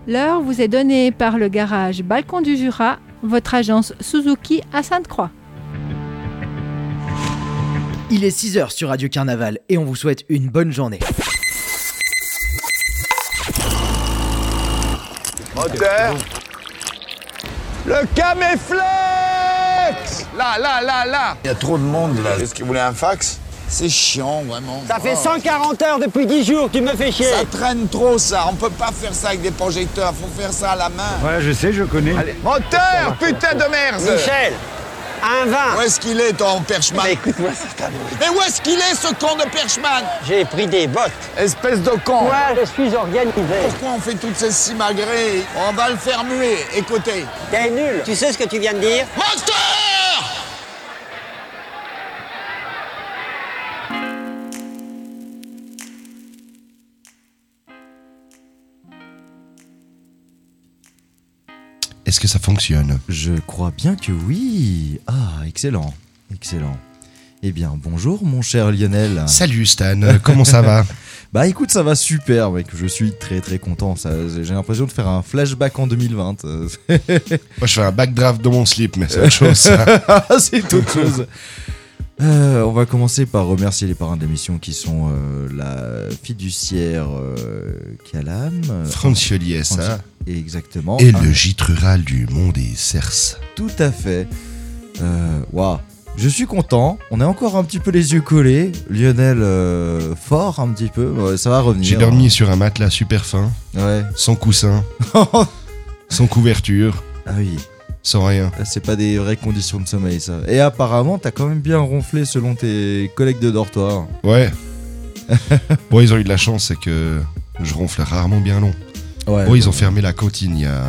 L'heure vous est donnée par le garage Balcon du Jura, votre agence Suzuki à Sainte-Croix. Il est 6h sur Radio Carnaval et on vous souhaite une bonne journée. Moteur. Le Caméflex. Là. Il y a trop de monde là. Est-ce qu'il voulait un fax? C'est chiant, vraiment. Ça fait 140 heures depuis 10 jours, tu me fais chier. Ça traîne trop, ça. On peut pas faire ça avec des projecteurs. Faut faire ça à la main. Ouais, je sais, je connais. Allez. Moteur, putain de merde. Michel, un vin. Où est-ce qu'il est, ton Perchman? Mais écoute-moi, c'est ta bruit. Mais où est-ce qu'il est, ce con de Perchman? J'ai pris des bottes. Espèce de con. Moi, je suis organisé. Pourquoi on fait toutes ces simagrées? On va le faire muer. Écoutez. T'es nul. Tu sais ce que tu viens de dire? Moteur! Est-ce que ça fonctionne? Je crois bien que oui. Ah, excellent. Eh bien, bonjour mon cher Lionel. Salut Stan, comment ça va? Bah écoute, ça va super mec, je suis très très content. J'ai l'impression de faire un flashback en 2020. Moi je fais un backdraft dans mon slip, mais c'est autre chose ça. C'est autre chose. On va commencer par remercier les parrains de l'émission qui sont la fiduciaire Calam, Francioli SA. Exactement. Et le gîte rural du Mont des Cerces. Tout à fait. Waouh. Je suis content, on a encore un petit peu les yeux collés, Lionel fort un petit peu, ouais, ça va revenir. J'ai dormi sur un matelas super fin, ouais. Sans coussin, sans couverture, ah oui. Sans rien. C'est pas des vraies conditions de sommeil ça. Et apparemment t'as quand même bien ronflé selon tes collègues de dortoir. Ouais. Bon, ils ont eu de la chance, c'est que je ronfle rarement bien long. Ouais, bon, ils ont fermé la cantine il y a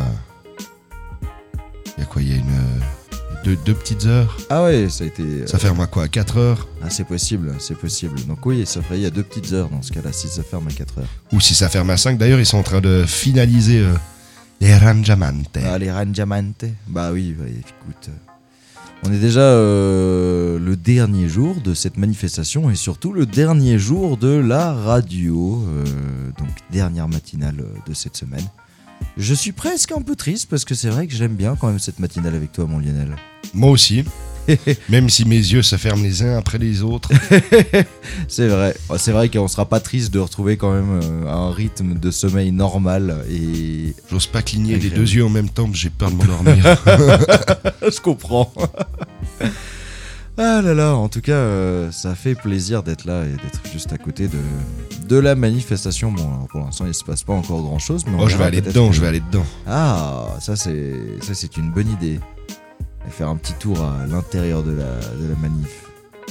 quoi, il y a deux petites heures. Ah ouais, ça a été... Ça ferme à quoi, à 4 heures? Ah c'est possible. Donc oui, ça fait, il y a 2 petites heures dans ce cas-là, si ça ferme à 4 heures. Ou si ça ferme à 5, d'ailleurs ils sont en train de finaliser les rangiamenti. Ah les rangiamenti. Bah oui, écoute... On est déjà le dernier jour de cette manifestation et surtout le dernier jour de la radio, donc dernière matinale de cette semaine. Je suis presque un peu triste parce que c'est vrai que j'aime bien quand même cette matinale avec toi mon Lionel. Moi aussi, même si mes yeux se ferment les uns après les autres. C'est vrai qu'on sera pas triste de retrouver quand même un rythme de sommeil normal et... J'ose pas cligner les deux yeux en même temps, j'ai peur de m'endormir. Je comprends. Ah là là, en tout cas, ça fait plaisir d'être là et d'être juste à côté de la manifestation. Bon, alors pour l'instant, il se passe pas encore grand-chose, mais je vais aller dedans. Ah, ça c'est une bonne idée. Faire un petit tour à l'intérieur de la manif.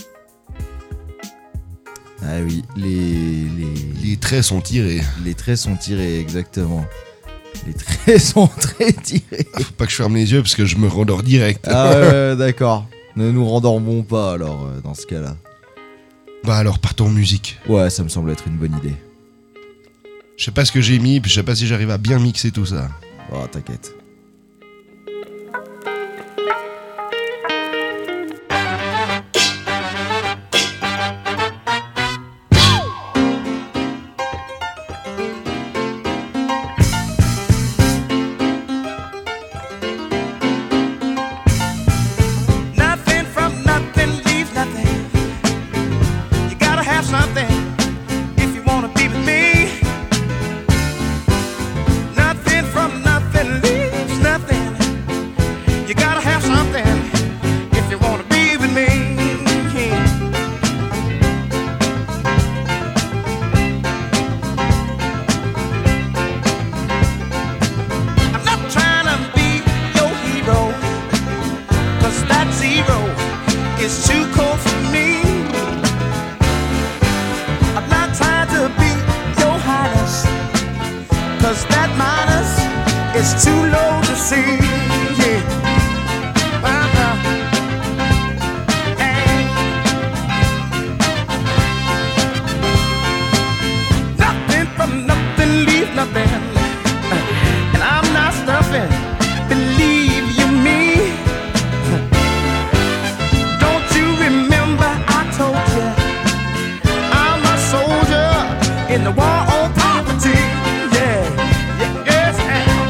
Ah oui, les traits sont tirés. Les traits sont tirés, exactement. Les traits sont très tirés. Faut pas que je ferme les yeux parce que je me rendors direct. Ah ouais, d'accord. Ne nous rendormons pas alors dans ce cas-là. Bah alors partons en musique. Ouais, ça me semble être une bonne idée. Je sais pas ce que j'ai mis, puis je sais pas si j'arrive à bien mixer tout ça. Oh, t'inquiète. In the war on poverty, yeah, yes, and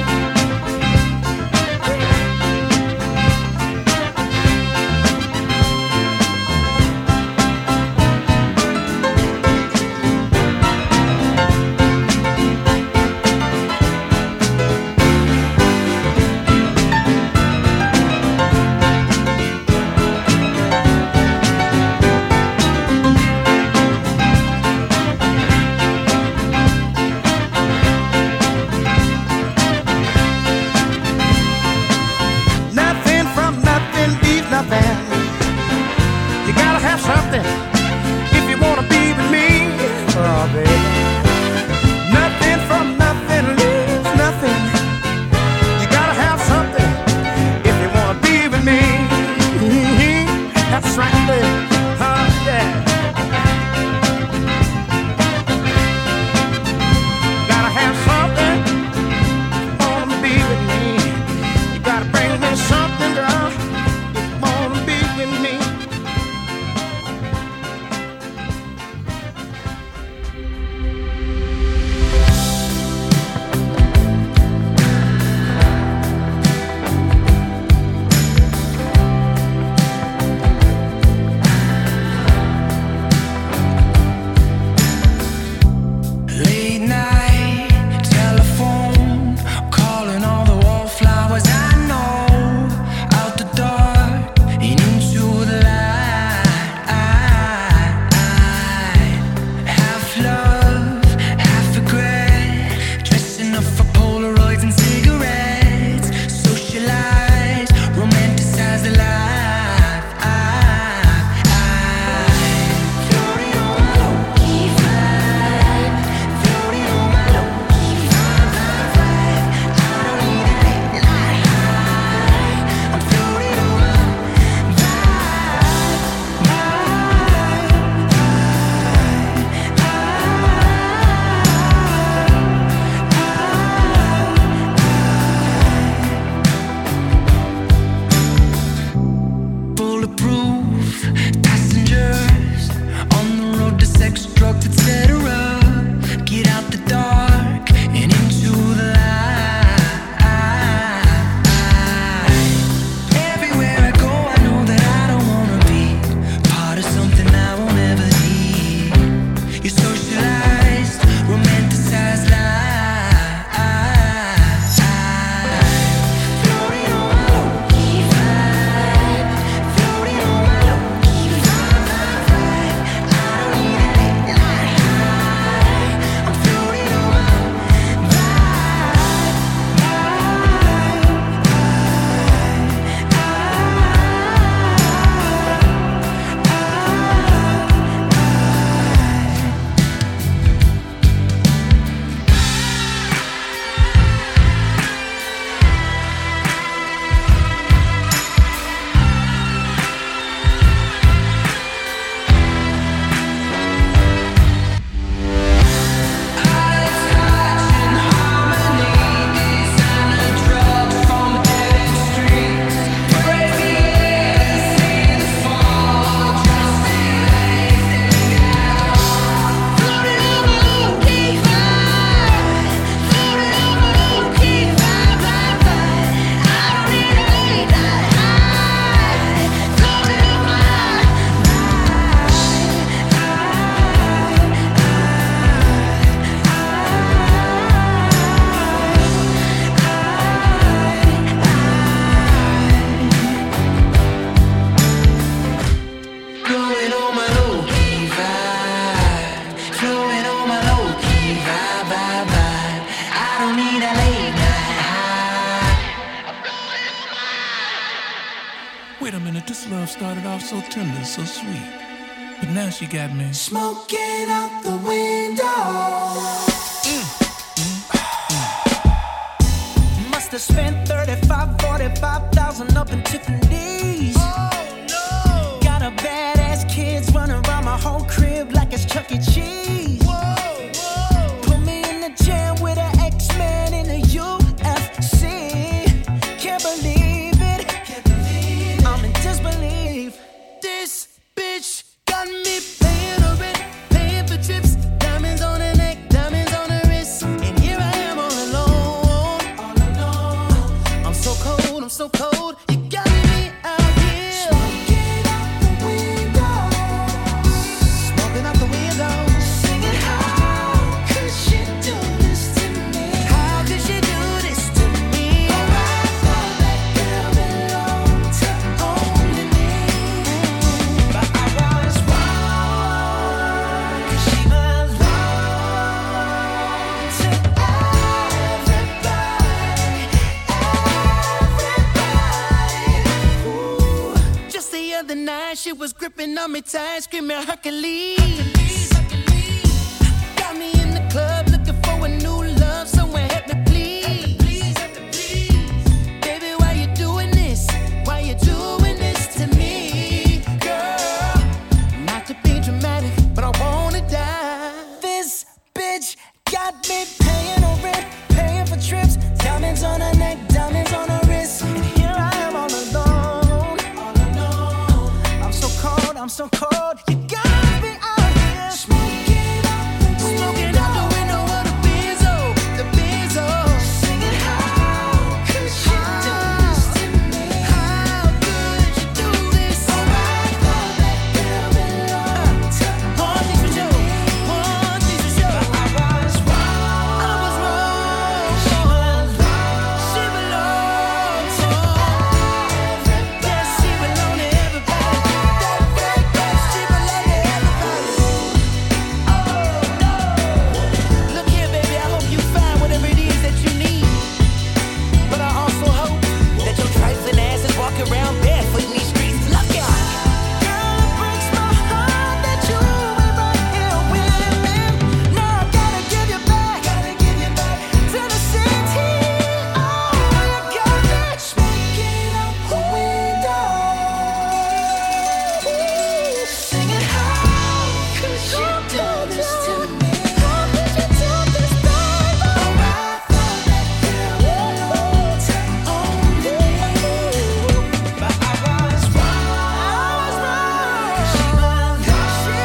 This love started off so tender, so sweet. But now she got me smoking out the window. Must have spent 45,000 up in Tiffany's. Oh no! Got a badass kids running around my whole crib like it's Chuck E. Cheese. Whoa, whoa! Put me in the jam with an X-Men in the UFC. Can't believe it. I'm in disbelief. This bitch got me paying her rent, paying for trips, diamonds on her neck, diamonds on her wrist, and here I am all alone. I'm so cold, I'm so cold. You got me out here. Smoking out the window, Smoking out the window. singing how could she do this to me? How could she do this to me? Oh, I thought that girl belonged to only me, But I was wrong. 'Cause she belonged to everybody. Ooh. Just the other night, she was gripping on me tight, screaming Hercules. Got me in the club looking for a new love, someone help me please. Baby, why you doing this? Why you doing this to me, girl? Not to be dramatic, but I wanna die. This bitch got me paying her rent, paying for trips, diamonds on her neck, diamonds on her wrist, and here I am all alone. I'm so cold, I'm so cold. You got me out here. Smoking out the Smoking out the window of the Benzo, the Benzo. singing how could she do this to me? How could you do this? Oh, I thought that girl belonged to One thing's for sure, one thing's for sure. I was wrong. I was wrong. She belonged She belongs to everybody. yes, she belongs to everybody. That great girl, she belongs to everybody. Look here, baby, I hope you find whatever it is that you need. But I also hope that your trifling ass is walking around barefoot in these streets. Look out! Girl, it breaks my heart that you ain't right here with me. Now I gotta give you back to the city. Oh, you got me Smoking out the window, singing how could she do this to me? How could you do this, baby? Oh, I thought that girl belonged to only me, But I was wrong. she belonged to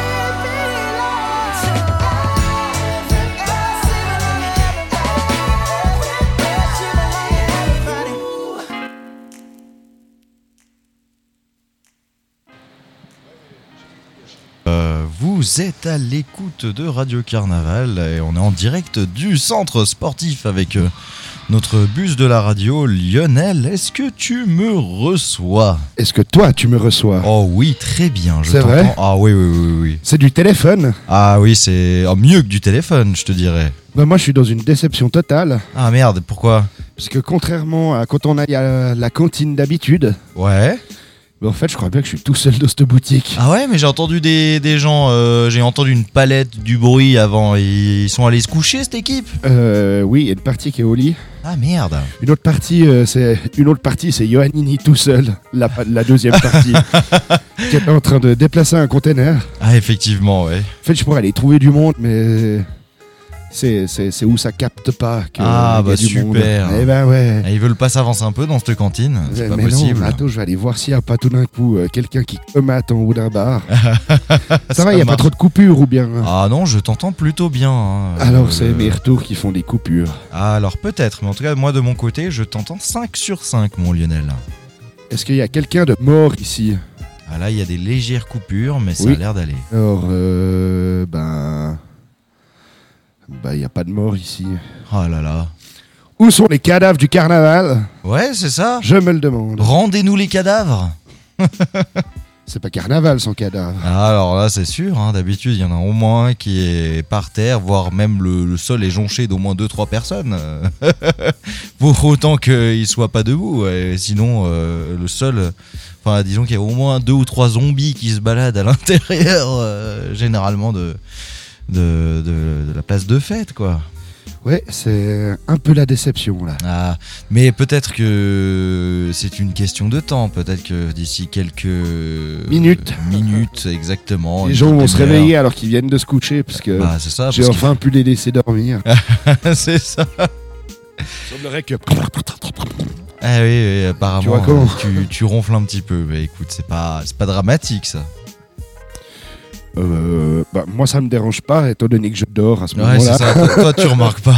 Vous êtes à l'écoute de Radio Carnaval et on est en direct du centre sportif avec notre bus de la radio. Lionel, est-ce que tu me reçois? Est-ce que toi, tu me reçois? Oh oui, très bien, je C'est t'entends. vrai? Ah oui. C'est du téléphone? Ah oui, c'est mieux que du téléphone, je te dirais. Bah, moi, je suis dans une déception totale. Ah merde, pourquoi? Parce que contrairement à quand on aille à la cantine d'habitude, Ouais. bah, en fait, je crois bien que je suis tout seul dans cette boutique. Ah ouais, mais j'ai entendu des gens, j'ai entendu une palette, du bruit avant, ils sont allés se coucher cette équipe? Oui, il y a une partie qui est au lit. Ah merde. Une autre partie, c'est Ioannini tout seul. La deuxième partie, qui est en train de déplacer un container. Ah effectivement, ouais. En fait, je pourrais aller trouver du monde, mais c'est où ça capte pas que Ah, il y a bah, du monde. super. Eh ben ouais. Ils veulent pas s'avancer un peu dans cette cantine? C'est pas mais possible. non, attends, je vais aller voir s'il n'y a pas tout d'un coup quelqu'un qui comate en haut d'un bar. Ça Ça va, il n'y a pas marche. trop de coupures ou bien? Ah non, je t'entends plutôt bien. Hein. Alors c'est mes retours qui font des coupures. Ah, alors peut-être, mais en tout cas, moi de mon côté, je t'entends 5 sur 5, mon Lionel. Est-ce qu'il y a quelqu'un de mort ici? Ah là, il y a des légères coupures, mais ça Oui. a l'air d'aller. Alors, il n'y a pas de mort ici. Oh là là. Où sont les cadavres du carnaval? Ouais, c'est ça. Je me le demande. Rendez-nous les cadavres. C'est pas carnaval sans cadavre. Ah, alors là, c'est sûr, hein, d'habitude, il y en a au moins un qui est par terre, voire même le sol est jonché d'au moins 2-3 personnes. Pour autant qu'il soit pas debout. Ouais. Sinon, le sol, Enfin, disons qu'il y a au moins 2 ou 3 zombies qui se baladent à l'intérieur, généralement de la place de fête, quoi. Ouais, c'est un peu la déception là. Ah, mais peut-être que c'est une question de temps. Peut-être que d'ici quelques Minutes, exactement. Les gens vont se réveiller alors qu'ils viennent de se coucher parce que c'est ça. j'ai enfin pu les laisser dormir. C'est ça. Il semblerait que. Ah oui, apparemment. Tu vois comment tu ronfles un petit peu. Mais écoute, c'est pas dramatique ça. Moi ça me dérange pas étant donné que je dors à ce moment-là. Ouais, c'est ça. Toi tu remarques pas.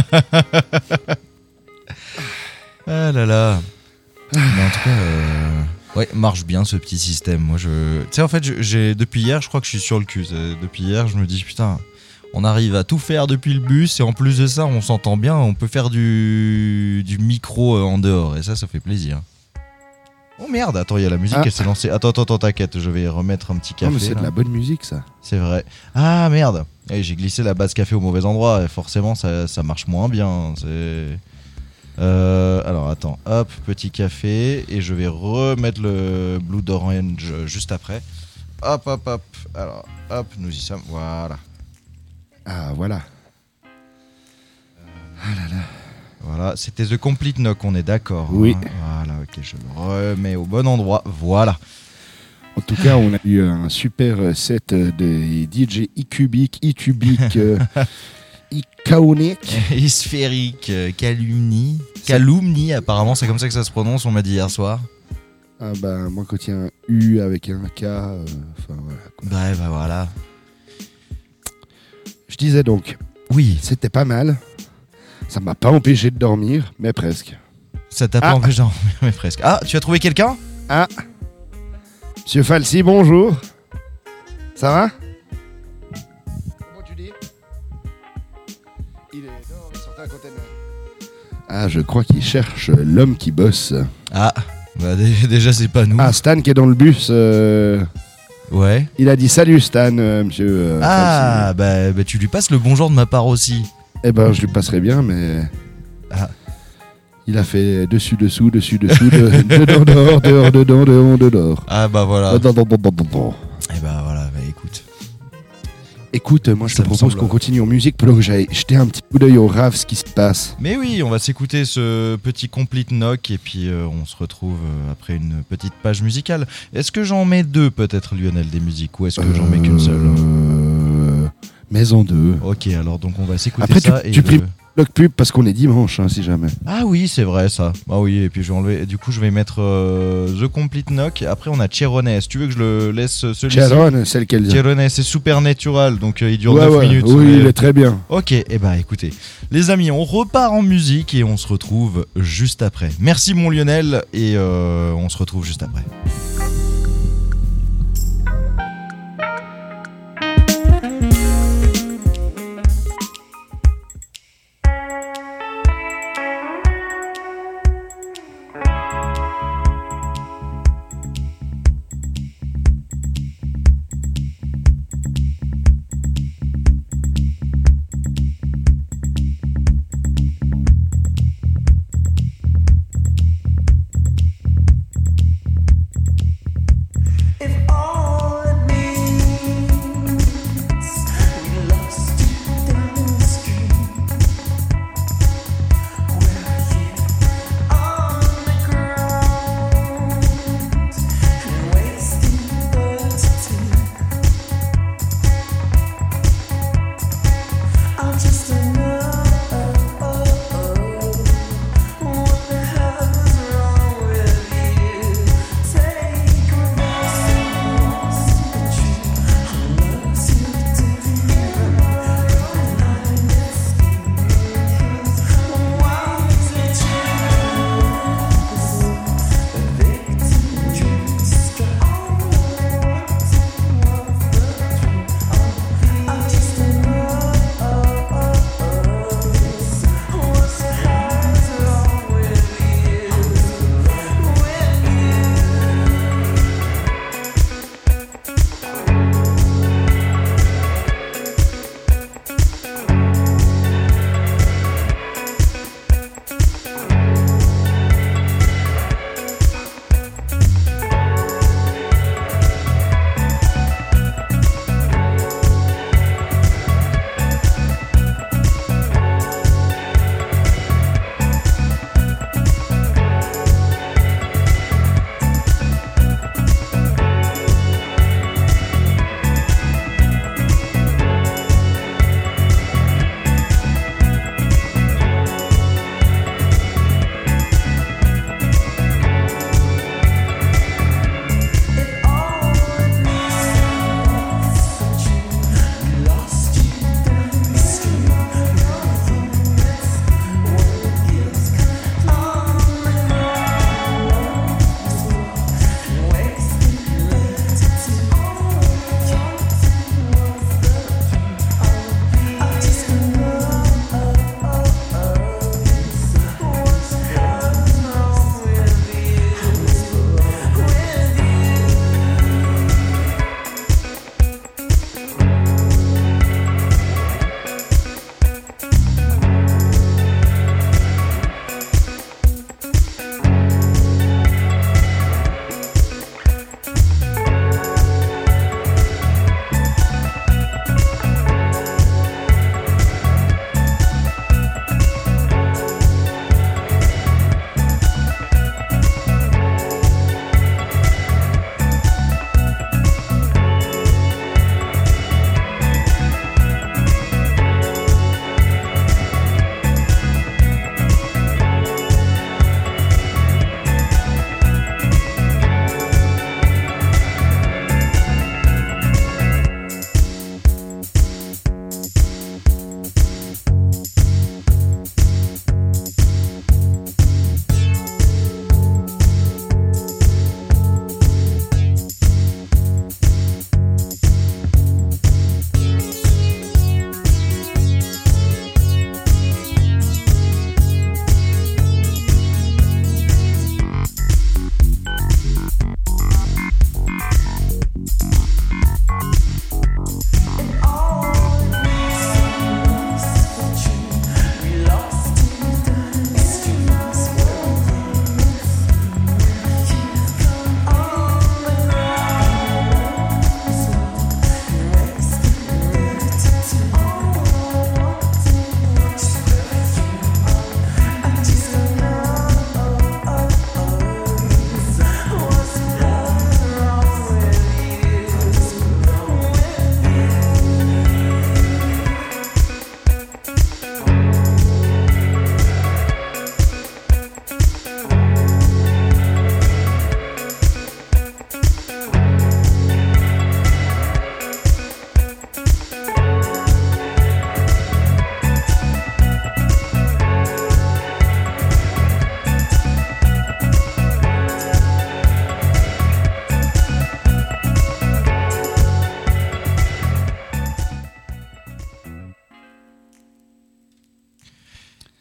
Ah là là. Mais en tout cas, ouais, marche bien ce petit système. Moi tu sais, en fait, j'ai depuis hier, je crois que je suis sur le cul. Depuis hier, je me dis putain, on arrive à tout faire depuis le bus et en plus de ça, on s'entend bien. On peut faire du micro en dehors et ça fait plaisir. Oh merde, attends, il y a la musique, elle s'est lancée. Attends, t'inquiète, je vais remettre un petit café. Non, mais c'est de la bonne musique, ça. C'est vrai. Ah merde, j'ai glissé la base café au mauvais endroit, et forcément ça marche moins bien. Alors attends, hop, petit café, et je vais remettre le Blood Orange juste après. Hop, alors hop, nous y sommes, voilà. Ah voilà. Ah là là. Voilà, c'était The Complete Knock, on est d'accord. Oui. Hein. Voilà, ok, je le remets au bon endroit. Voilà. En tout cas, on a eu un super set de DJ E-Cubic, E-Tubic, E-Kaonic. Sphérique, Calumni, apparemment, c'est comme ça que ça se prononce, on m'a dit hier soir. Ah bah, moi, quand il y a un U avec un K, enfin voilà. Ouais, bah voilà. Je disais donc, oui, c'était pas mal. Ça m'a pas empêché de dormir, mais presque. Ça t'a pas empêché de dormir, mais presque. Ah, tu as trouvé quelqu'un ? Ah, Monsieur Falsi, bonjour. Ça va ? Comment tu dis ? Il est dehors, il sortait un container. Ah, je crois qu'il cherche l'homme qui bosse. Ah, bah déjà c'est pas nous. Ah, Stan qui est dans le bus. Ouais. Il a dit salut Stan, monsieur. Ah, bah tu lui passes le bonjour de ma part aussi. Eh ben, je lui passerai bien, mais. Ah. Il a fait dessus-dessous, dedans, dehors. Ah, bah voilà. Et bah voilà, bah écoute. Écoute, moi je te propose qu'on continue en musique pendant que j'aille jeter un petit coup d'œil au rave, ce qui se passe. Mais oui, on va s'écouter ce petit Complete Knock et puis on se retrouve après une petite page musicale. Est-ce que j'en mets 2 peut-être, Lionel, des musiques, ou est-ce que j'en mets qu'une seule ? Mais en 2. Ok, alors donc on va s'écouter après, ça. Tu plies bloc pub parce qu'on est dimanche, hein, si jamais. Ah oui, c'est vrai ça. Ah oui, et puis je vais enlever. Du coup, je vais mettre The Complete Knock. Après, on a Cherones. Tu veux que je le laisse celui-ci ? Cherones, c'est lequel ? Cherones, c'est Supernatural, donc il dure 9 minutes. Oui, mais... il est très bien. Ok, et bah écoutez, les amis, on repart en musique et on se retrouve juste après. Merci mon Lionel, et on se retrouve juste après.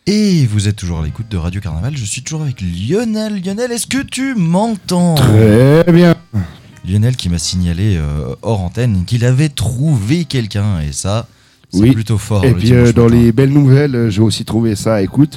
Et vous êtes toujours à l'écoute de Radio Carnaval, je suis toujours avec Lionel. Lionel, est-ce que tu m'entends ? Très bien. Lionel qui m'a signalé hors antenne qu'il avait trouvé quelqu'un, et ça, c'est Oui. plutôt fort. Et le puis dimanche dans matin. les belles nouvelles, j'ai aussi trouvé ça. Écoute,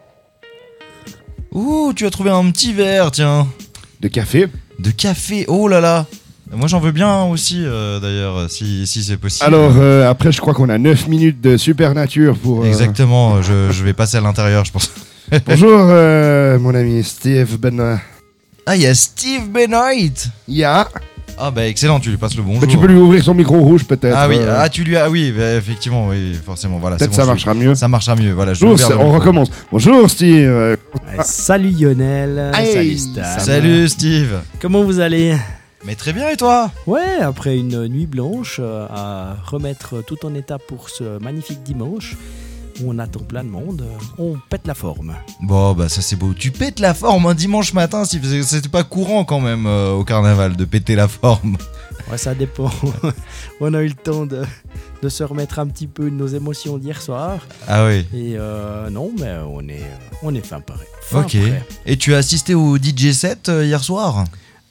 Ouh, tu as trouvé un petit verre, tiens, de café. de café, oh là là. Moi j'en veux bien aussi d'ailleurs, si c'est possible. Alors après, je crois qu'on a 9 minutes de super nature pour. Exactement, je vais passer à l'intérieur, je pense. Bonjour mon ami Steve Benoît. Ah, il y a Steve Benoit. Ya. Ah bah excellent, tu lui passes le bonjour. Tu peux lui ouvrir son micro rouge peut-être. Ah oui, tu lui as, oui, bah, effectivement, oui, forcément, voilà. Peut-être c'est ça bon, marchera mieux. Ça marchera mieux, voilà. Je Bonjour, vais ouvrir le on micro. recommence. Bonjour Steve. Salut Lionel, Hey, salut Stan. Salut Steve. Comment vous allez ? Mais très bien, et toi ? Ouais, après une nuit blanche, à remettre tout en état pour ce magnifique dimanche, où on attend plein de monde, on pète la forme. Bon, bah ça c'est beau. Tu pètes la forme un dimanche matin, c'était pas courant quand même au carnaval de péter la forme. Ouais, ça dépend. On a eu le temps de se remettre un petit peu de nos émotions d'hier soir. Ah oui. Et non, mais on est fin prêt. Fin Ok. prêt. Et tu as assisté au DJ set hier soir ?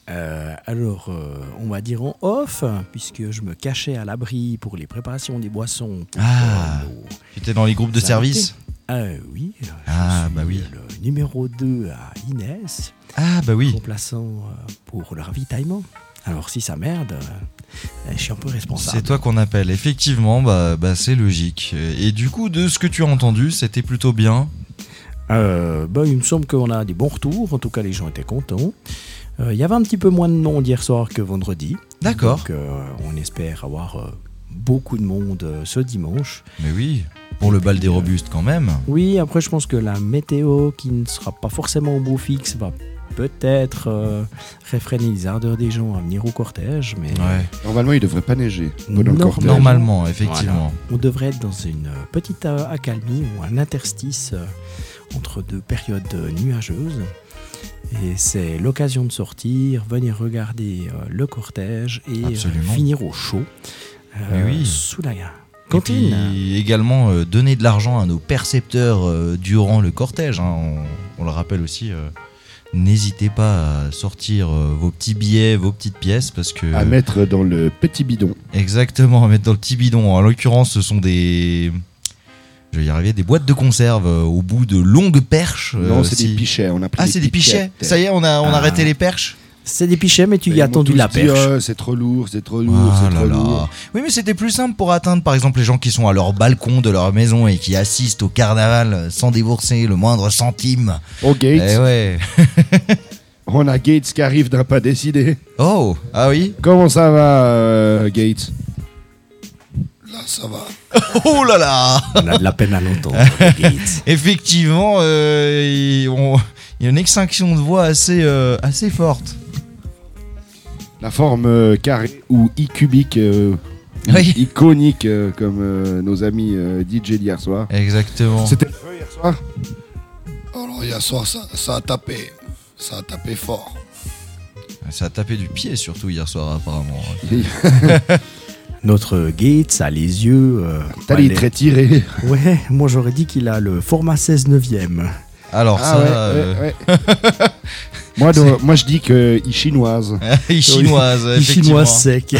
Alors, on va dire en off, puisque je me cachais à l'abri pour les préparations des boissons. Pour, Ah. Tu étais dans les groupes de Ça service ? Oui. Ah, je bah suis oui. le numéro 2 à Inès, Ah bah oui. remplaçant pour le ravitaillement. Alors, si ça merde, je suis un peu responsable. C'est toi qu'on appelle. Effectivement, bah c'est logique. Et du coup, de ce que tu as entendu, c'était plutôt bien. Il me semble qu'on a des bons retours. En tout cas, les gens étaient contents. Il y avait un petit peu moins de monde hier soir que vendredi. D'accord. Donc, on espère avoir beaucoup de monde ce dimanche. Mais oui, pour le bal des robustes quand même. Oui, après, je pense que la météo, qui ne sera pas forcément au beau fixe, va peut-être réfréner les ardeurs des gens à venir au cortège. Mais Ouais. Normalement, il devrait pas neiger. Dans le Non, cortège. Normalement, effectivement. on devrait être dans une petite accalmie ou un interstice entre deux périodes nuageuses. Et c'est l'occasion de sortir, venir regarder le cortège et Absolument. finir au chaud Mais oui. sous la Et cantine. puis également donner de l'argent à nos percepteurs durant le cortège. Hein. On le rappelle aussi. N'hésitez pas à sortir vos petits billets, vos petites pièces parce que. À mettre dans le petit bidon. Exactement, à mettre dans le petit bidon. En l'occurrence, ce sont des. Je vais y arriver, des boîtes de conserve au bout de longues perches. Non, c'est des pichets. On a pris Ah, c'est des pichets. Ça y est, on a arrêté les perches. C'est des pichets, mais tu y Ils as m'ont attendu tous la dit, perche. Ah, c'est trop lourd, c'est trop lourd, Ah c'est là trop là. lourd. Oui, mais c'était plus simple pour atteindre par exemple les gens qui sont à leur balcon de leur maison et qui assistent au carnaval sans débourser le moindre centime. Au Gates, Eh ouais. on a Gates qui arrive d'un pas décidé. Oh, ah oui. Comment ça va, Gates? Là, ça va. Oh là là. On a de la peine à l'entendre, Gates. Effectivement, il y a une extinction de voix assez forte. La forme carrée ou i-cubique, Oui. iconique, comme nos amis DJ d'hier soir. Exactement. C'était le feu hier soir? Alors, hier soir, ça a tapé. Ça a tapé fort. Ça a tapé du pied surtout hier soir apparemment. Notre Gates a les yeux. T'as les traits tirés. Ouais, moi j'aurais dit qu'il a le format 16 neuvième. Alors Ah ça, ouais. Moi, je dis qu'il chinoise. il chinoise, Il effectivement. chinois sec.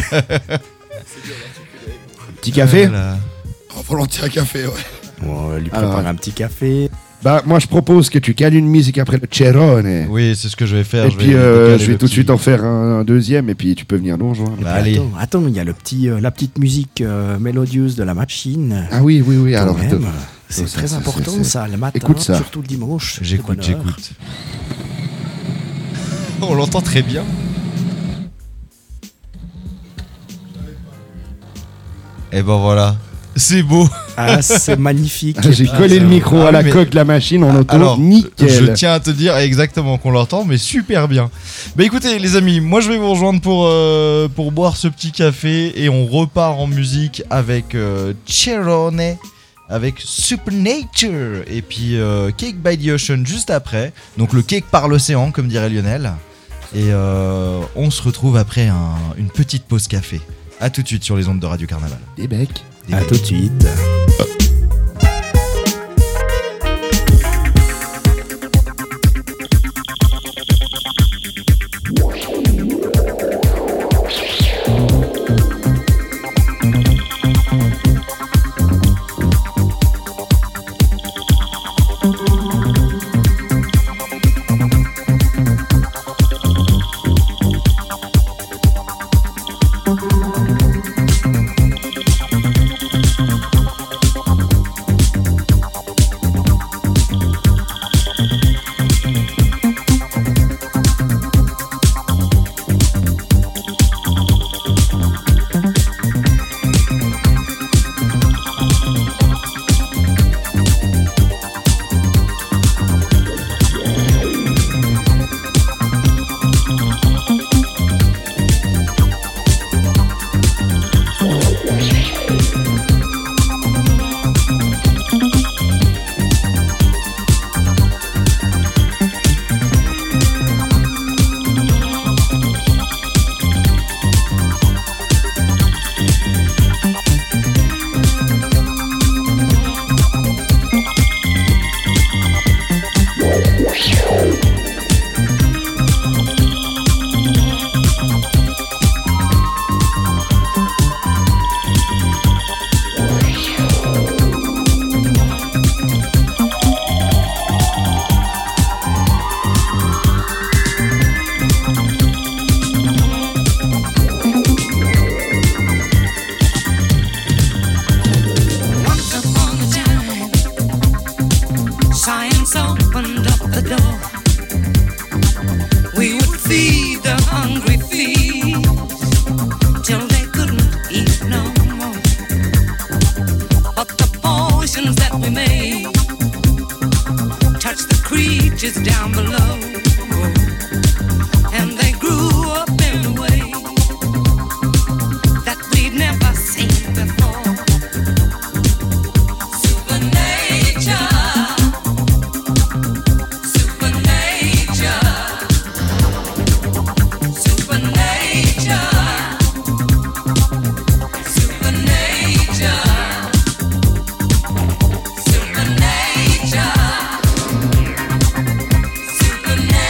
Petit café? Voilà. Oh, volontiers un café, ouais. On lui prépare Alors, un petit café. Bah, moi, je propose que tu cales une musique après le Cerrone. Oui, c'est ce que je vais faire. Et puis, décaler je vais le tout de petit- suite en faire un deuxième, et puis tu peux venir nous rejoindre. Bah, allez. Attends, il y a la petite musique mélodieuse de la machine. Ah oui, Quand alors même. attends. C'est Ça, très ça, important c'est- ça, le matin, Écoute ça. surtout le dimanche. de J'écoute, bonne heure. j'écoute. On l'entend très bien. Et ben voilà, c'est beau. Ah, c'est magnifique. J'ai collé le micro Ah à la oui, mais- coque de la machine, on entend Alors, nickel. je tiens à te dire exactement qu'on l'entend, mais super bien. Bah écoutez les amis, moi je vais vous rejoindre pour boire ce petit café et on repart en musique avec Cerrone, avec Supernature et puis Cake by the Ocean juste après. Donc le cake par l'océan comme dirait Lionel. Et on se retrouve après une petite pause café. A tout de suite sur les ondes de Radio Carnaval. Des becs. À tout de suite. the door. We would feed the hungry feet till they couldn't eat no more. But the potions that we made touched the creatures down below, and they grew up in a way that we'd never seen before. Supernature, supernature, supernature, supernature, supernature, supernature.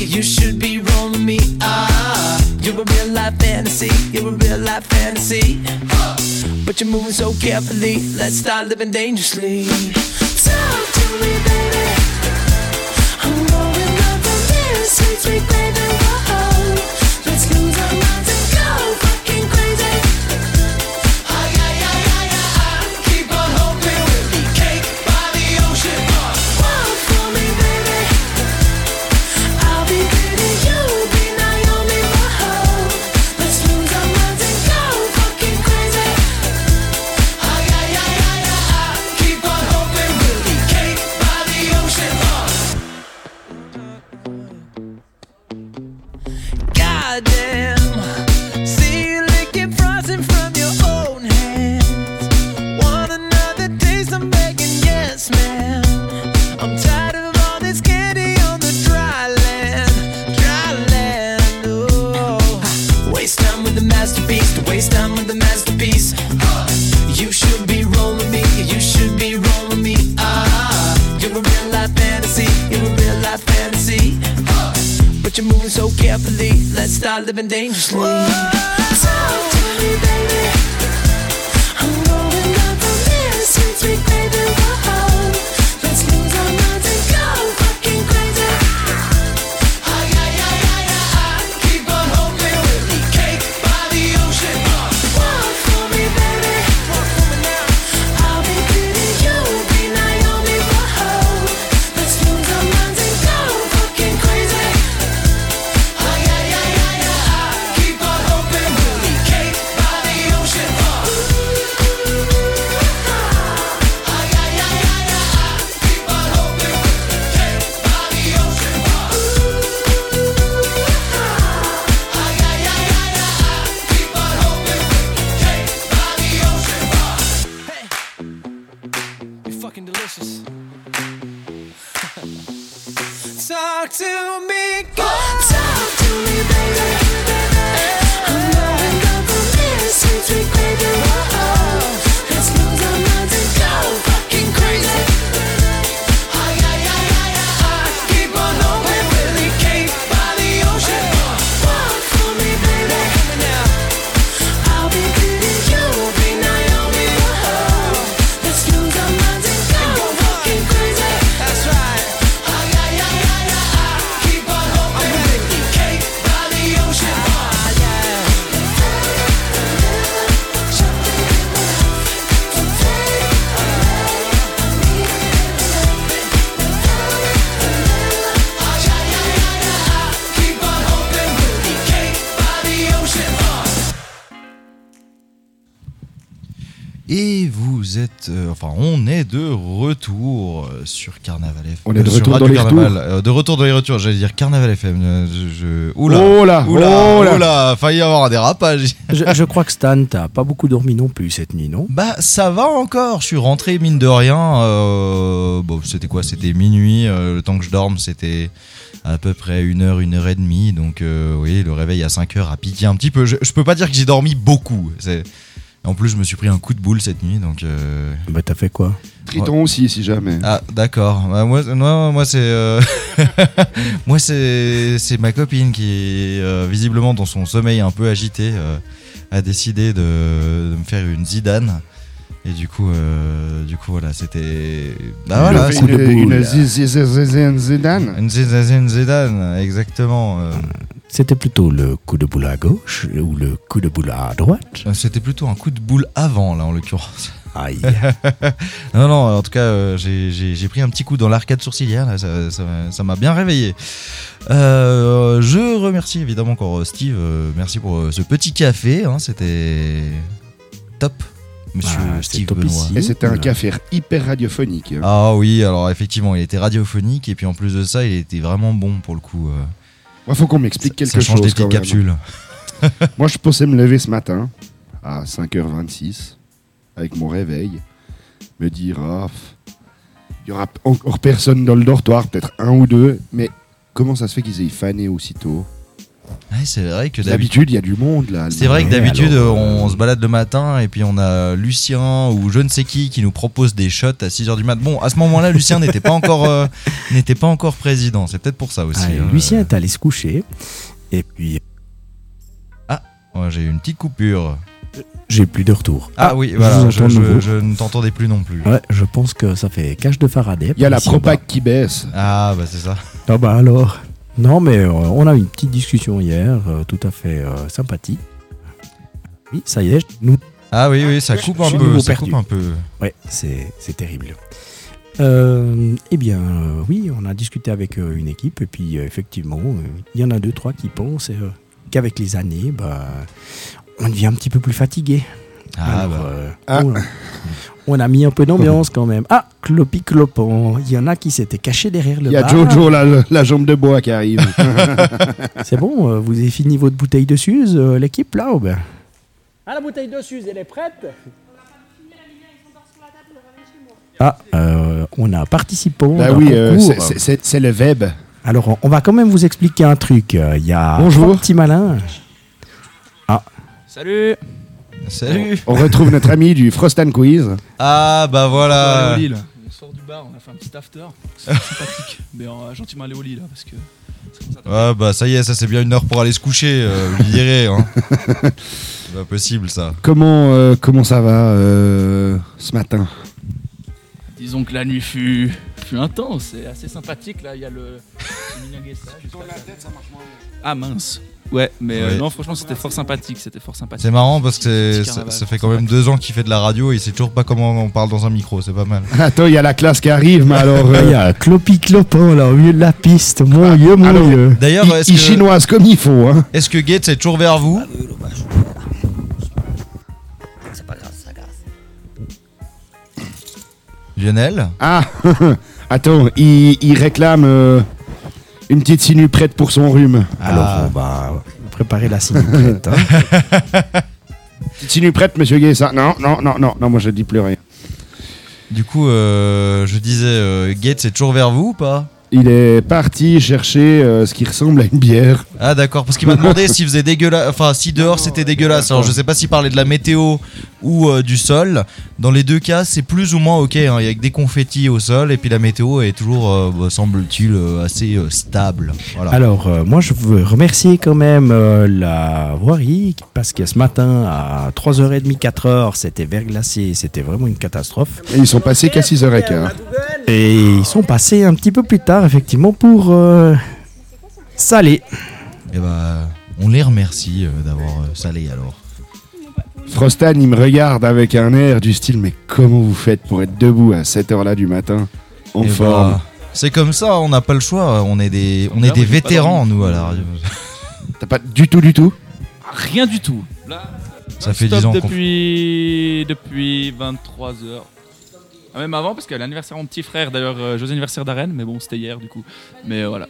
You should be rolling me. Ah, you're a real life fantasy. You're a real life fantasy. But you're moving so carefully. Let's start living dangerously. Talk to me, baby. I'm rolling up from this sweet, sweet baby. Whoa, let's lose our minds and go fucking crazy. Ay, ay, ay, ay, ay. Keep on hoping we'll be cake by the ocean. Walk for me, baby. I'll be pretty, you'll be Naomi. Whoa, let's lose our minds and go fucking crazy. Ay, ay, ay, ay, ay. Keep on hoping we'll be cake by the ocean. Goddamn, see you licking frosting from your own hands. Want another taste? I'm begging, yes, ma'am. I'm tired of all this candy on the dry land, oh. Waste time with the masterpiece, to waste time with the masterpiece. You should be rolling me, you should be rolling me. Ah, you're a real life fantasy, you're a real life fantasy. But you're moving so carefully. Let's start living dangerously. Talk to me, baby. I'm rolling up from this sweet, sweet baby. Whoa, let's lose our minds and go fucking crazy. Ay, ay, ay, ay, ay. Keep on hoping we'll be cake by the ocean. Walk for me, baby. Walk for me now. I'll be pretty, you'll be Naomi. Whoa, let's lose our minds and go fucking crazy. Keep on hoping we'll be cake by the ocean. Keep on hoping we'll be cake by the ocean. Keep on hoping we'll be cake by the ocean. Hey, you're fucking delicious. Talk to me, girl. Talk to me, baby. I'm rolling up from this sweet, sweet baby. Whoa, let's lose our minds and go fucking crazy. Ay, ay, ay, ay, ay. Keep on hoping we'll be cake by the ocean. Walk for me, baby. I'll be pretty, you'll be Naomi. Whoa, let's lose our minds and go fucking crazy. That's right. Ay, ay, ay, ay, ay. Keep on hoping we'll be cake by the ocean. Keep on hoping we'll be cake by the ocean. Et vous êtes, on est de retour sur Carnaval FM. On est de sur retour Radio dans les Carnaval. De retour dans les retours, j'allais dire Carnaval FM. Oula, Oh là, oula, failli y avoir un dérapage. Je crois que Stan, t'as pas beaucoup dormi non plus cette nuit, non? Bah ça va encore, je suis rentré mine de rien. Bon, c'était quoi? C'était minuit, le temps que je dorme c'était à peu près 1h, 1h30. Donc oui, le réveil à 5h a piqué un petit peu. Je peux pas dire que j'ai dormi beaucoup. En plus je me suis pris un coup de boule cette nuit. Donc Bah t'as fait quoi? Triton aussi, si jamais. Ah d'accord. Bah, moi c'est moi c'est ma copine qui visiblement dans son sommeil un peu agité a décidé de me faire une Zidane. Et du coup voilà, c'était voilà, une Zidane. une Zidane, exactement. C'était plutôt le coup de boule à gauche ou le coup de boule à droite? C'était plutôt un coup de boule avant là en l'occurrence. Aïe. Non, en tout cas, j'ai pris un petit coup dans l'arcade sourcilière, là, ça m'a bien réveillé. Je remercie évidemment encore Steve, merci pour ce petit café, hein, c'était top, monsieur Steve top Benoît. ici. Et c'était un café hyper radiophonique. Ah oui, alors effectivement, il était radiophonique, et puis en plus de ça, il était vraiment bon pour le coup. Moi, faut qu'on m'explique quelque ça change chose. des petites quand même. capsules. Moi, je pensais me lever ce matin à 5h26 avec mon réveil, me dire il y aura encore personne dans le dortoir, peut-être un ou deux, mais comment ça se fait qu'ils aient fané aussitôt? Ouais, c'est vrai que d'habitude il y a du monde là. C'est vrai que d'habitude on se balade le matin et puis on a Lucien ou je ne sais qui nous propose des shots à 6h du mat. Bon, à ce moment-là, Lucien n'était pas encore président. C'est peut-être pour ça aussi. Lucien est allé se coucher et puis ouais, j'ai eu une petite coupure. J'ai plus de retour. Ah oui, voilà, je ne t'entendais plus non plus. Ouais, je pense que ça fait cage de Faraday. Il y a la propac qui baisse. Ah bah c'est ça. Ah bah alors. Non mais on a eu une petite discussion hier, tout à fait sympathique. Oui, ça y est, nous. Ah oui, ça coupe un peu. Ça coupe un peu. Ouais, c'est terrible. Eh bien, oui, on a discuté avec une équipe et puis effectivement, il y en a 2-3 qui pensent qu'avec les années, on devient un petit peu plus fatigué. On a mis un peu d'ambiance quand même. Ah, Clopi Clopon, il y en a qui s'étaient cachés derrière le bar. Il y a Jojo, la jambe de bois qui arrive. C'est bon, vous avez fini votre bouteille de Suze, l'équipe là ou bien? Ah, la bouteille de Suze, elle est prête? Ah, on a un participant. Bah oui, c'est le web. Alors, on va quand même vous expliquer un truc. Il y a Bonjour. un petit malin. Ah. Salut. On retrouve notre ami du Frost & Quiz. Ah bah voilà. On sort du bar, on a fait un petit after. C'est sympathique. Mais on va gentiment aller au lit là parce que. Ah bah ça y est, ça c'est bien une heure pour aller se coucher. Vous direz. Hein. C'est pas possible ça. Comment ça va ce matin? Disons que la nuit fut intense, c'est assez sympathique. Là, il y a le mini guessage. La tête, ça marche moins. Ah mince. Ouais, mais non, franchement, c'était fort sympathique. C'est marrant parce que ça fait quand même 2 ans qu'il fait de la radio et il sait toujours pas comment on parle dans un micro. C'est pas mal. Attends, il y a la classe qui arrive, mais alors. Il y a Clopi Clopin là au milieu de la piste. Mon Dieu. D'ailleurs, il chinoise comme il faut. Hein. Est-ce que Gates est toujours vers vous? C'est pas grave, ça grave. Lionel? Ah, attends, il réclame une petite sinue prête pour son rhume. Alors, on va préparer la sinue prête. Hein. Petite sinue prête, monsieur Gay, ça? Non, moi je dis plus rien. Du coup, je disais, Gates est toujours vers vous ou pas? Il est parti chercher ce qui ressemble à une bière. Ah d'accord, parce qu'il m'a demandé s'il faisait dégueulasse, enfin si dehors c'était dégueulasse. Alors je sais pas s'il parlait de la météo ou du sol. Dans les deux cas, c'est plus ou moins ok. Hein. Il y a que des confettis au sol et puis la météo est toujours, semble-t-il, assez stable. Voilà. Alors moi je veux remercier quand même la voirie parce que ce matin à 3h30, 4h, c'était verglacé, c'était vraiment une catastrophe. Et ils sont passés qu'à 6h15. Et ils sont passés un petit peu plus tard, effectivement, pour saler. Et bah, on les remercie d'avoir salé alors. Frostan, il me regarde avec un air du style, mais comment vous faites pour être debout à cette heure-là du matin, en forme bah, c'est comme ça, on n'a pas le choix. On est des vétérans, nous, à la radio. T'as pas du tout? Rien du tout. Là, ça fait 10 ans depuis 23h. Ah, même avant, parce qu'il y a l'anniversaire de mon petit frère, d'ailleurs, joyeux anniversaire d'Arène, mais bon, c'était hier du coup. Mais voilà.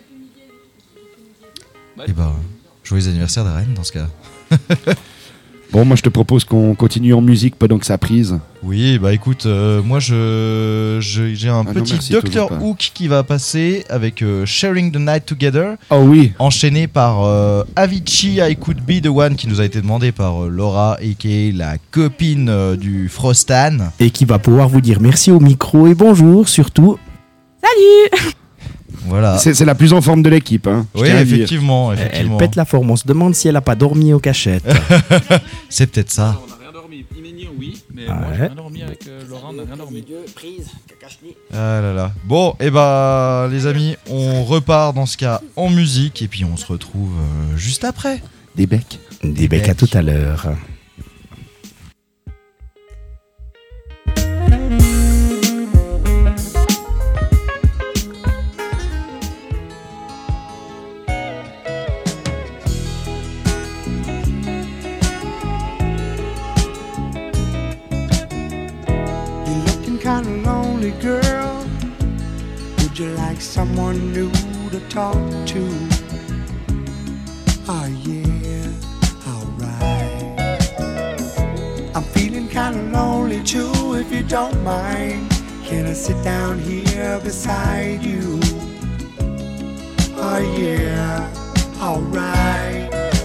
Et bah, joyeux anniversaire d'Arène dans ce cas. Bon, moi je te propose qu'on continue en musique pendant que ça prise. Oui, bah écoute, moi j'ai un petit Dr Hook qui va passer avec Sharing the Night Together. Oh oui. Enchaîné par Avicii, I Could Be The One, qui nous a été demandé par Laura, a.k.a. la copine du Frostan. Et qui va pouvoir vous dire merci au micro et bonjour surtout. Salut. Voilà. C'est la plus en forme de l'équipe. Hein, oui, effectivement. Elle pète la forme. On se demande si elle a pas dormi aux cachettes. C'est peut-être ça. On n'a rien dormi. Iméni, oui, mais moi j'ai rien dormi avec Laurent, on n'a rien dormi. Ah là là. Bon, et bah les amis, on repart dans ce cas en musique et puis on se retrouve juste après. Des becs. Des becs à tout à l'heure. Kind of lonely girl, would you like someone new to talk to? Oh yeah, alright. I'm feeling kind of lonely too, if you don't mind. Can I sit down here beside you? Oh yeah, alright.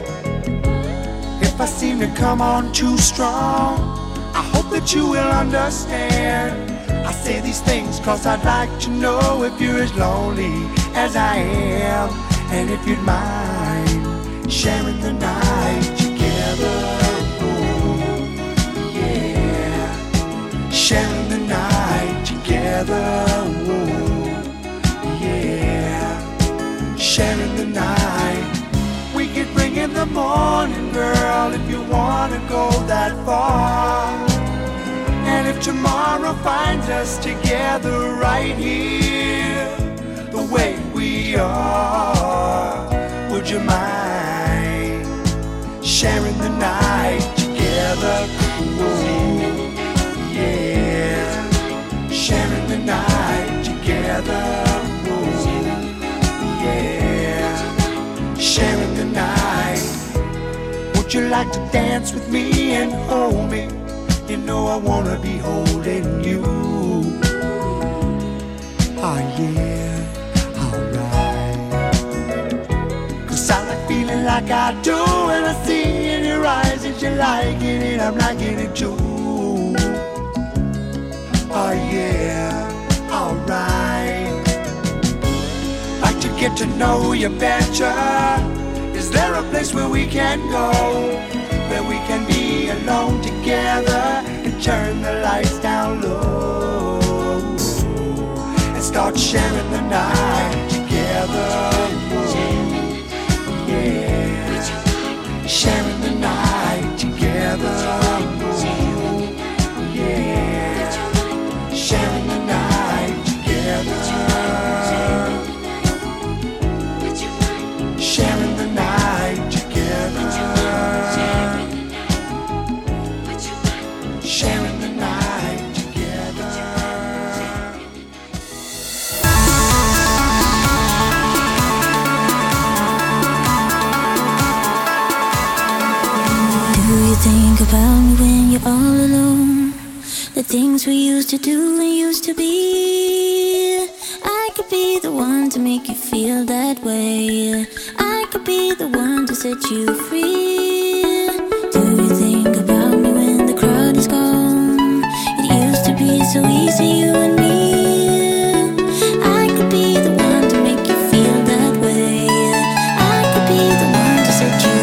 come on too strong. I hope that you will understand. I say these things cause I'd like to know if you're as lonely as I am, and if you'd mind sharing the night together. Oh, yeah. Sharing the night together. Oh, yeah. Sharing the night. We could bring in the morning, girl, if you wanna go that far. And if tomorrow finds us together right here, the way we are, would you mind sharing the night together? Ooh, yeah. Sharing the night together. Ooh, yeah. Sharing the night. Would you like to dance with me and hold me? You know I wanna be holding you. Oh yeah, alright. Cause I like feeling like I do, and I see in your eyes that you're liking it, I'm liking it too. Oh yeah, alright. Like to get to know you better. Is there a place where we can go, where we can be alone together and turn the lights down low and start sharing the night together? Oh, yeah. Sharing the night together. Oh, yeah. Sharing the night together. Sharing the night together. Sharing the night together. Do you think about me when you're all alone? The things we used to do and used to be. I could be the one to make you feel that way. I could be the one to set you free. Do you think about me when the crowd is gone? It used to be so easy, you and me. I could be the one to make you feel that way. I could be the one to set you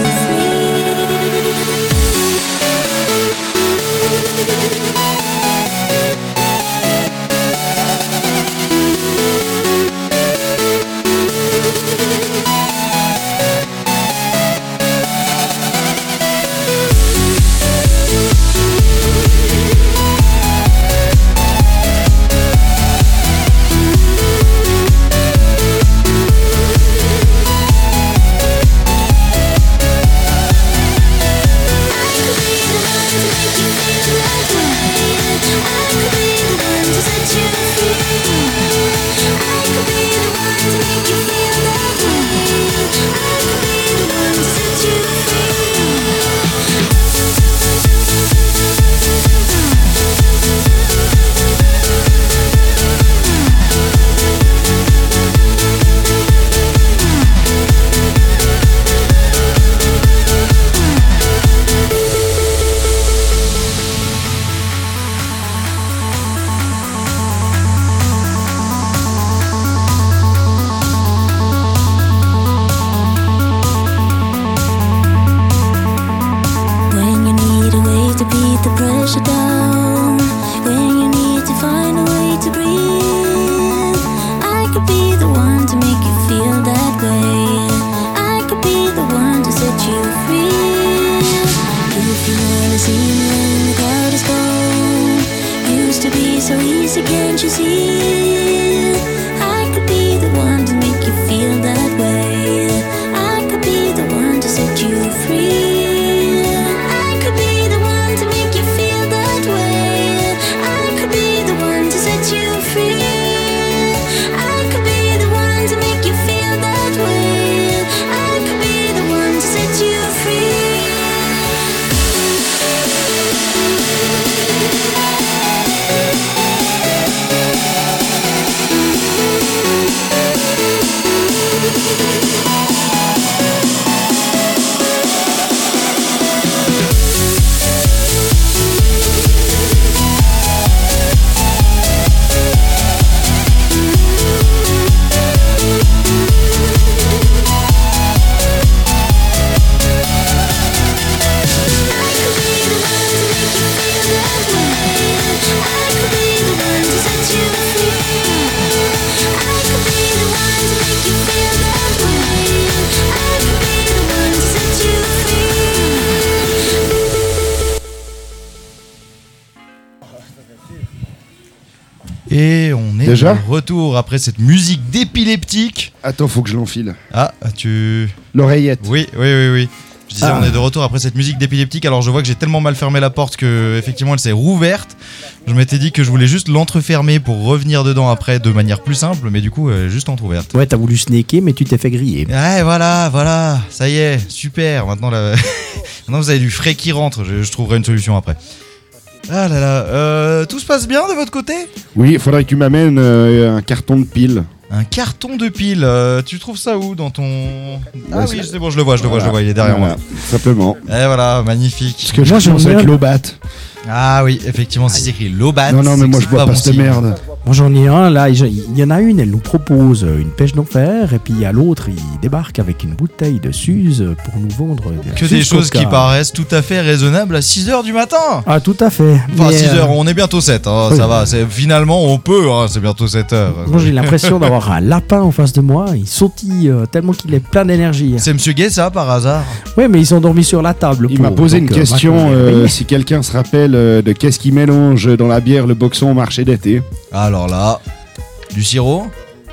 Et on est Déjà de retour après cette musique d'épileptique. Attends, faut que je l'enfile. Ah, tu... L'oreillette. Oui. Je disais, on est de retour après cette musique d'épileptique. Alors je vois que j'ai tellement mal fermé la porte que effectivement elle s'est rouverte. Je m'étais dit que je voulais juste l'entrefermer pour revenir dedans après de manière plus simple, mais du coup juste entrouverte. Ouais, t'as voulu snaker, mais tu t'es fait griller. Ouais, voilà, ça y est, super. Maintenant, maintenant vous avez du frais qui rentre. Je trouverai une solution après. Ah là là, tout se passe bien de votre côté ? Oui, il faudrait que tu m'amènes un carton de piles. Un carton de piles, tu trouves ça où dans ton... Ah Ouais, oui, c'est bon, je le vois, il est derrière moi. Simplement. Et voilà, magnifique. Parce que moi, je pense avec Lobat. Ah oui, effectivement, si c'est écrit Lobat. Non, mais moi je bois pas cette merde. Moi j'en ai un là, il y en a une, elle nous propose une pêche d'enfer, et puis à l'autre il débarque avec une bouteille de Suze pour nous vendre que des choses qui paraissent tout à fait raisonnables à 6h du matin. Ah tout à fait. Enfin 6h, on est bientôt 7, hein, oui. Ça va, finalement on peut, hein, c'est bientôt 7h. Moi j'ai l'impression d'avoir un lapin en face de moi, il sautille tellement qu'il est plein d'énergie. C'est Monsieur Gay ça par hasard ? Oui, mais ils sont dormis sur la table. Il m'a posé une question, si quelqu'un se rappelle de qu'est-ce qui mélange dans la bière le boxon au marché d'été. Alors là, du sirop.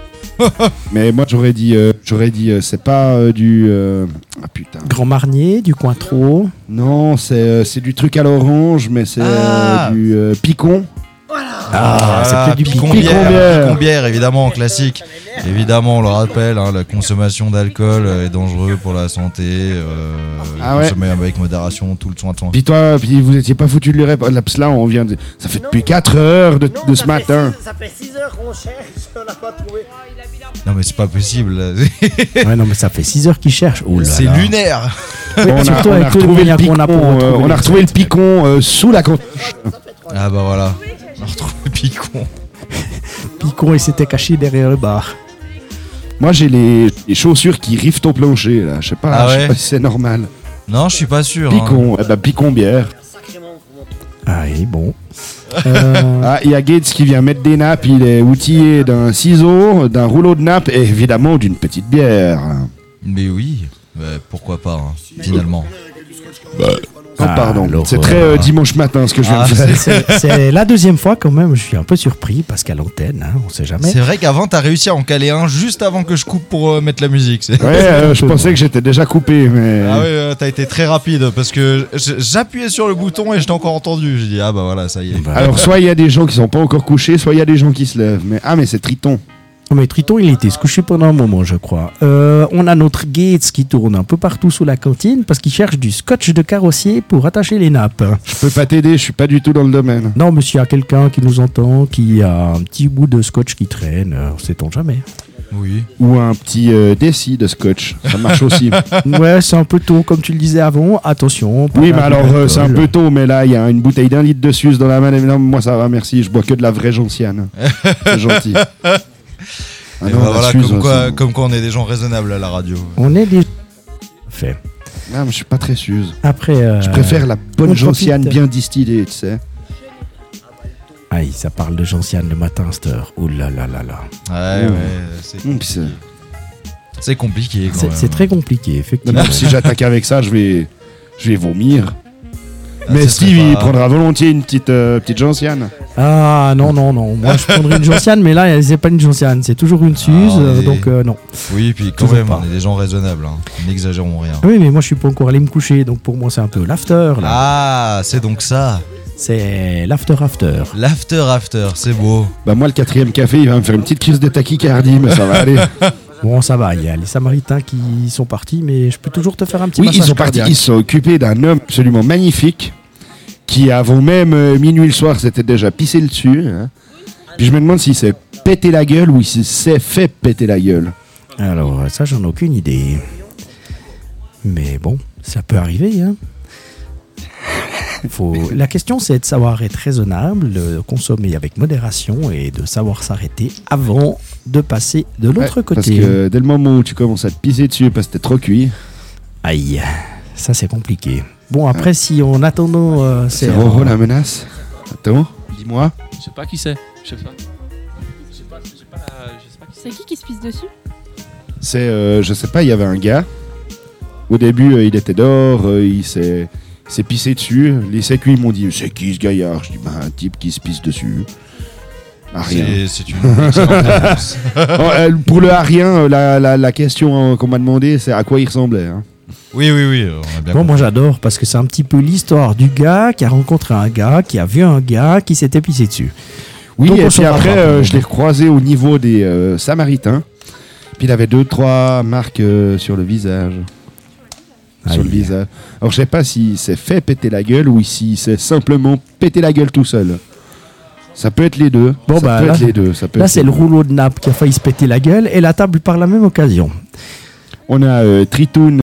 Mais moi j'aurais dit c'est pas du ah putain. Grand Marnier, du Cointreau. Non, c'est du truc à l'orange, mais c'est du picon. C'est peut-être du picon bière, évidemment, classique. Évidemment, on le rappelle, hein, la consommation d'alcool est dangereux pour la santé. Consommer avec modération, tout le soin. Puis toi, vous étiez pas foutu de lui répondre. Là, on vient de... Ça fait depuis 4 heures de ce matin. Ça fait 6 heures qu'on cherche, on n'a pas trouvé. Non, mais c'est pas possible. Ouais, non, mais ça fait 6 heures qu'il cherche. Oh là c'est là. lunaire. Oui, on a retrouvé le picon sous la côte. Ah bah voilà. On a retrouvé le picon. Picon, il s'était caché derrière le bar. Moi, j'ai les chaussures qui riftent au plancher, là. Je sais pas si c'est normal. Non, je suis pas sûr. Picon, picon bière. Ah oui, bon. Il y a Gates qui vient mettre des nappes. Il est outillé d'un ciseau, d'un rouleau de nappes et évidemment d'une petite bière. Mais oui, pourquoi pas, hein, finalement. Pardon, c'est très dimanche matin ce que je viens de faire. C'est la deuxième fois quand même, je suis un peu surpris parce qu'à l'antenne, hein, on sait jamais. C'est vrai qu'avant t'as réussi à en caler un juste avant que je coupe pour mettre la musique. Ouais, je pensais que j'étais déjà coupé, mais... Ah ouais, t'as été très rapide parce que j'appuyais sur le bouton et je t'ai encore entendu. J'ai dit ah bah voilà, ça y est. Alors soit il y a des gens qui sont pas encore couchés, soit il y a des gens qui se lèvent. Mais c'est Triton. Mais Triton, il était se coucher pendant un moment, je crois. On a notre Gates qui tourne un peu partout sous la cantine parce qu'il cherche du scotch de carrossier pour attacher les nappes. Je peux pas t'aider, je suis pas du tout dans le domaine. Non, mais s'il y a quelqu'un qui nous entend, qui a un petit bout de scotch qui traîne, sait-on jamais. Oui. Ou un petit déci de scotch, ça marche aussi. Ouais, c'est un peu tôt, comme tu le disais avant. Attention. Oui, mais alors c'est un peu tôt, mais là il y a une bouteille d'1 litre de Suze dans la main. Non, moi ça va, merci, je bois que de la vraie gentiane. C'est gentil. Ah non, voilà, comme quoi on est des gens raisonnables à la radio. On est des... Fait. Non, mais je suis pas très Suze. Après, je préfère la bonne gentiane bien distillée, tu sais. Aïe, ça parle de gentiane le matin, cette heure. Ouh là là là là. Ouais, c'est compliqué. C'est très compliqué, effectivement. Non, si j'attaque avec ça, je vais vomir. Mais Steve, il prendra volontiers une petite gentiane. Ah non. Moi, je prendrais une gentiane, mais là, c'est pas une gentiane. C'est toujours une Suze, donc non. Oui, puis quand même, on est des gens raisonnables. Hein. N'exagérons rien. Oui, mais moi, je suis pas encore allé me coucher, donc pour moi, c'est un peu l'after. Là. Ah, c'est donc ça. C'est l'after. L'after, c'est beau. Bah moi, le 4e café, il va me faire une petite crise de tachycardie, mais ça va aller. Bon, ça va, il y a les Samaritains qui sont partis, mais je peux toujours te faire un petit massage. Oui, ils sont partis, ils se sont occupés d'un homme absolument magnifique, qui avant même minuit le soir s'était déjà pissé dessus. Hein. Puis je me demande s'il s'est pété la gueule ou s'il s'est fait péter la gueule. Alors, ça, j'en ai aucune idée. Mais bon, ça peut arriver, hein. La question, c'est de savoir être raisonnable, de consommer avec modération et de savoir s'arrêter avant de passer de l'autre côté. Parce que dès le moment où tu commences à te pisser dessus parce que t'es trop cuit... Aïe, ça c'est compliqué. Bon, après, si en attendant... c'est Roro la menace. Attends, dis-moi. Je sais pas qui c'est. C'est qui se pisse dessus? Je sais pas, il y avait un gars. Au début, il était dehors, il s'est pissé dessus. Les sécu m'ont dit, c'est qui ce gaillard? Je dis, un type qui se pisse dessus. À rien. C'est une excellente réponse. Pour le à rien, la question qu'on m'a demandé, c'est à quoi il ressemblait. Hein. Oui, on a bien Bon, moi j'adore parce que c'est un petit peu l'histoire du gars qui a rencontré un gars, qui a vu un gars qui s'était pissé dessus. Oui, Donc, et on puis s'en après, rappelle. je l'ai recroisé au niveau des Samaritains. Puis il avait 2-3 marques sur le visage. Sur le visage. Alors je sais pas s'il s'est fait péter la gueule ou s'il s'est simplement pété la gueule tout seul. Ça peut être les deux. Bon, ça peut là, être les deux. Ça peut là être c'est les le deux. rouleau de nappe qui a failli se péter la gueule et la table par la même occasion. On a Tritoun